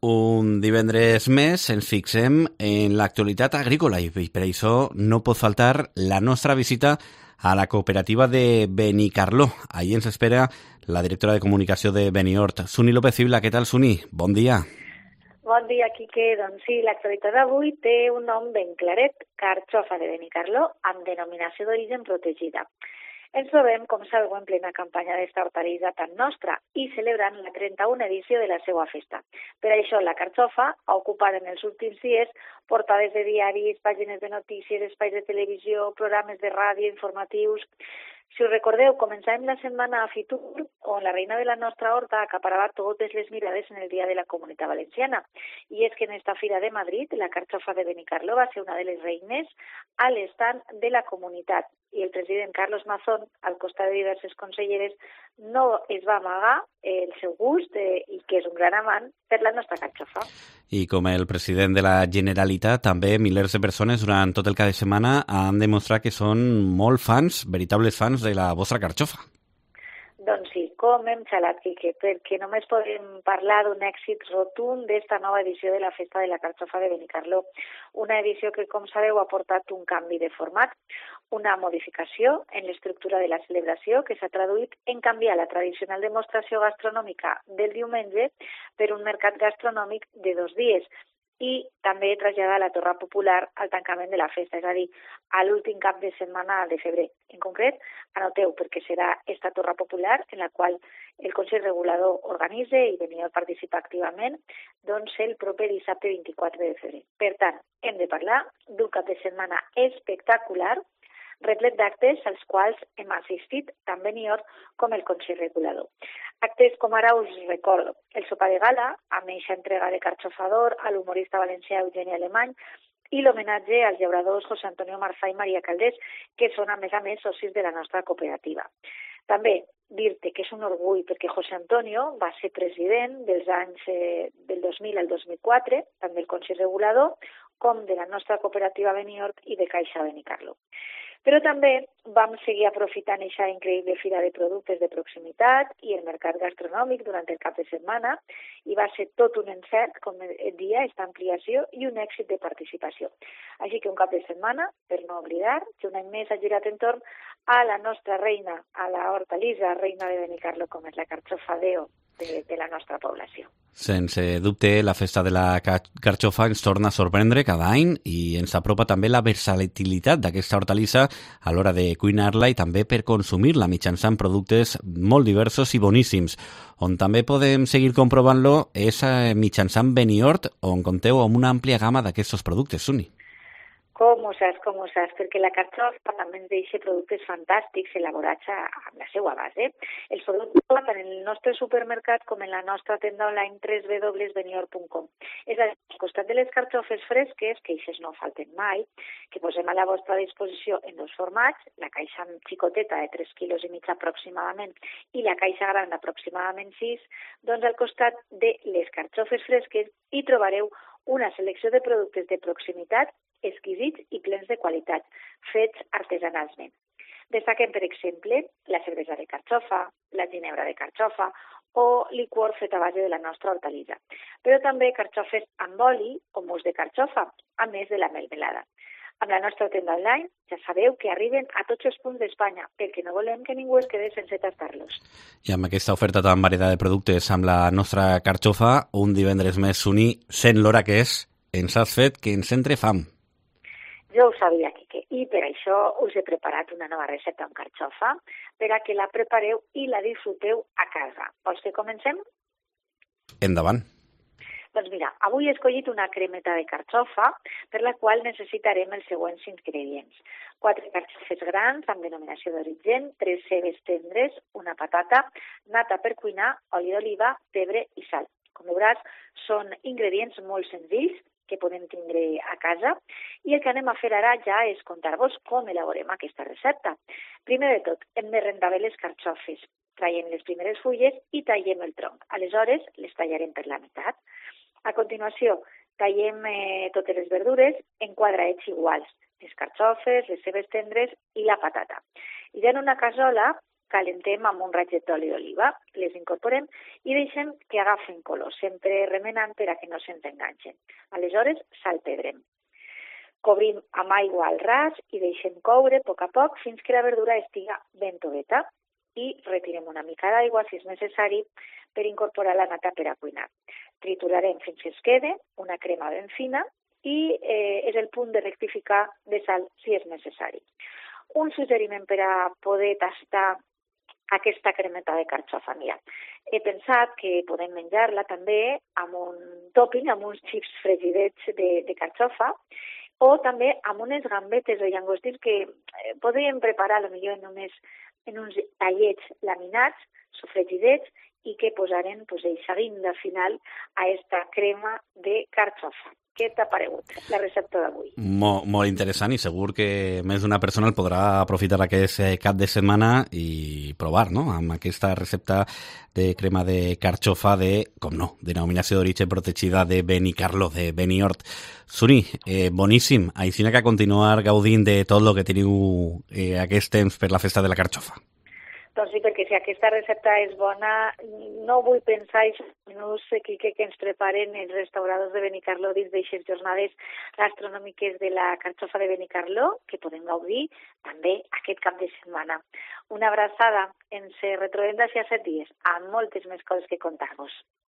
Un divendres més ens fixem en l'actualitat agrícola i per això no pot faltar la nostra visita a la cooperativa de Benicarló. Ahí ens espera la directora de comunicació de Beniort, Suni López Fibla. Què tal, Suni? Bon dia. Bon dia, Quique. Doncs sí, l'actualitat d'avui té un nom ben claret, carxofa de Benicarló, amb denominació d'origen protegida. Ens trobem, com sabeu, en plena campanya d'esta hortalissa tan nostra i celebrant la 31a edició de la seva festa. Per això la carxofa ha ocupat en els últims dies portades de diaris, pàgines de notícies, espais de televisió, programes de ràdio, informatius. Si us recordeu, començàvem la setmana a Fitur, on la reina de la nostra horta acaparava totes les mirades en el Dia de la Comunitat Valenciana. I és que en esta fira de Madrid, la carxofa de Benicarló va ser una de les reines a l'estand de la comunitat. I el president Carlos Mazón, al costat de diverses conselleres, no es va amagar el seu gust i que és un gran amant per la nostra carxofa. I com el president de la Generalitat, també milers de persones durant tot el cap de setmana han demostrat que són molt fans, veritables fans de la vostra carxofa. Doncs sí, com hem xalat, Quique, perquè només podem parlar d'un èxit rotund d'esta nova edició de la Festa de la Carxofa de Benicarló. Una edició que, com sabeu, ha portat un canvi de format, una modificació en l'estructura de la celebració que s'ha traduït en canviar la tradicional demostració gastronòmica del diumenge per un mercat gastronòmic de 2 dies i també traslladar la torra popular al tancament de la festa, és a dir, a l'últim cap de setmana de febrer. En concret, anoteu, perquè serà esta torra popular en la qual el Consell Regulador organitza i Beniort participa activament, doncs el proper dissabte 24 de febrer. Per tant, hem de parlar d'un cap de setmana espectacular, replet d'actes als quals hem assistit tant Beniort com el Consell Regulador. Actes com ara us recordo, el sopar de gala, amb eixa entrega de carxofador a l'humorista valencià Eugeni Alemany i l'homenatge als llauradors José Antonio Marzà i Maria Caldés, que són a més socis de la nostra cooperativa. També dir-te que és un orgull perquè José Antonio va ser president dels anys del 2000 al 2004, tant del Consell Regulador com de la nostra cooperativa Beniort i de Caixa Benicarló. Però també vam seguir aprofitant aquesta increïble fira de productes de proximitat i el mercat gastronòmic durant el cap de setmana i va ser tot un encert, com et dia, esta ampliació i un èxit de participació. Així que un cap de setmana, per no oblidar, que un any més ha girat entorn a la nostra reina, a la hortalissa, reina de Benicarló, com és la carxofa Deo de la nostra població. Sense dubte, la festa de la carxofa ens torna a sorprendre cada any i ens apropa també la versatilitat d'aquesta hortalissa a l'hora de cuinar-la i també per consumir-la mitjançant productes molt diversos i boníssims. On també podem seguir comprovant-lo és mitjançant Beniort, on compteu amb una àmplia gamma d'aquests productes, Suni. Com ho saps, perquè la carxofa també ens deixa productes fantàstics elaborats amb la seva base. Els productes tant en el nostre supermercat com en la nostra tenda online www.beniort.com. És a dir, al costat de les carxofes fresques, que aquestes no falten mai, que posem a la vostra disposició en 2 formats, la caixa xicoteta de 3,5 quilos aproximadament i la caixa gran d'aproximadament 6, doncs al costat de les carxofes fresques hi trobareu una selecció de productes de proximitat exquisits i plens de qualitat, fets artesanalment. Destaquem, per exemple, la cervesa de carxofa, la ginebra de carxofa o licor fet a base de la nostra hortalissa. Però també carxofes amb oli o mousse de carxofa, a més de la melmelada. Amb la nostra tenda online ja sabeu que arriben a tots els punts d'Espanya, perquè no volem que ningú es quede sense tastar-los. I amb aquesta oferta tan variada de productes amb la nostra carxofa, un divendres més, Suni, sent l'hora que és, ens has fet que ens entre fam. Jo ho sabia, Quique, i per això us he preparat una nova recepta amb carxofa per a que la prepareu i la disfruteu a casa. Vols que comencem? Endavant. Doncs mira, avui he escollit una cremeta de carxofa per la qual necessitarem els següents ingredients. 4 carxofes grans amb denominació d'origen, 3 cebes tendres, una patata, nata per cuinar, oli d'oliva, pebre i sal. Com veuràs, són ingredients molt senzills que podem tindre a casa i el que anem a fer ara ja és contar-vos com elaborem aquesta recepta. Primer de tot, hem de rentar bé les carxofes. Traiem les primeres fulles i tallem el tronc. Aleshores, les tallarem per la meitat. A continuació, tallem totes les verdures en quadradets iguals, les carxofes, les cebes tendres i la patata. I ja en una cassola calentem amb un raig d'oli d'oliva, les incorporem i deixem que agafen color, sempre remenant per a que no se'ns enganxen. Aleshores, salpedrem. Cobrim amb aigua al ras i deixem coure a poc fins que la verdura estiga ben toveta i retirem una mica d'aigua, si és necessari, per incorporar la nata per a cuinar. Triturarem fins que es quede una crema ben fina i és el punt de rectificar de sal si és necessari. Un suggeriment per a poder tastar aquesta cremeta de carxofa. Mira, he pensat que podem menjar-la també amb un topping, amb uns xips fregidets de carxofa, o també amb unes gambetes o llangostins que podríem preparar potser només en uns tallets laminats, sofregidets, i que posaren eixa guinda final a esta crema de carxofa. Què t'ha paregut la recepta d'avui? Molt interessant i segur que més d'una persona el podrà aprofitar aquest cap de setmana i provar, no?, amb aquesta recepta de crema de carxofa de, com no, denominació d'origen protegida de Benicarló, de Benihort. Suni, boníssim. Així que continuar gaudint de tot el que teniu aquest temps per la festa de la carxofa. Doncs sí, perquè si aquesta recepta és bona, no vull pensar en els menús que ens preparen els restauradors de Benicarló dins d'aixes jornades gastronòmiques de la carxofa de Benicarló, que podem gaudir també aquest cap de setmana. Una abraçada, ens retrobem d'ací a 7 dies, amb moltes més coses que contar-vos.